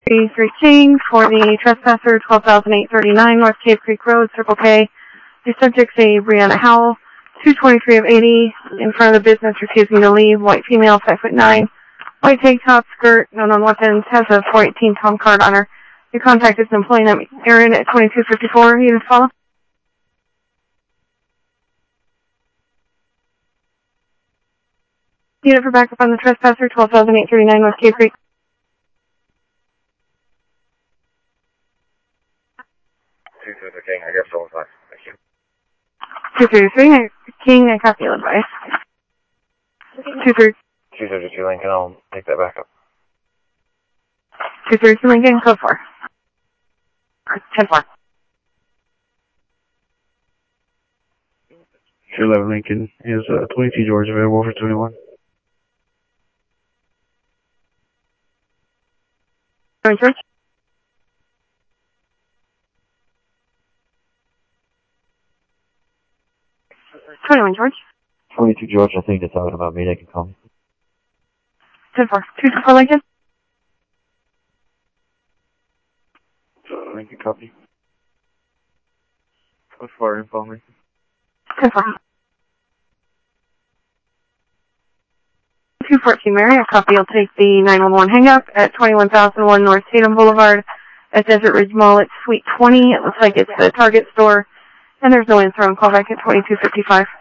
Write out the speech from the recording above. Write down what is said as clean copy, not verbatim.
3 King for the trespasser, 12,839 North Cave Creek Road, Circle K. The subject's a Brianna Howell, 223 of 80, in front of the business, refusing to leave. White female, 5'9", white tank top, skirt, no known weapons, has a 418 Tom card on her. Your contact is an employee named Aaron at 2254. Unit follow. Unit for backup on the trespasser, 12,839 North Cave Creek. 233 King, I guess so. Thank you. 233 King, I copy your advice. 232 Lincoln, I'll take that back up. 232 Lincoln, code 4. 10-4. 211 Lincoln is 22 George available for 21. George? 21 George. 22 George, I think they're talking about me. They can call me. 10-4. 224 Lincoln. Lincoln copy. Code 4, info Lincoln. 10-4. 214 Mary, I copy. You'll take the 911 hang-up at 21,001 North Tatum Boulevard at Desert Ridge Mall. It's Suite 20. It looks like it's the Target store, and there's no answer on callback at 2255.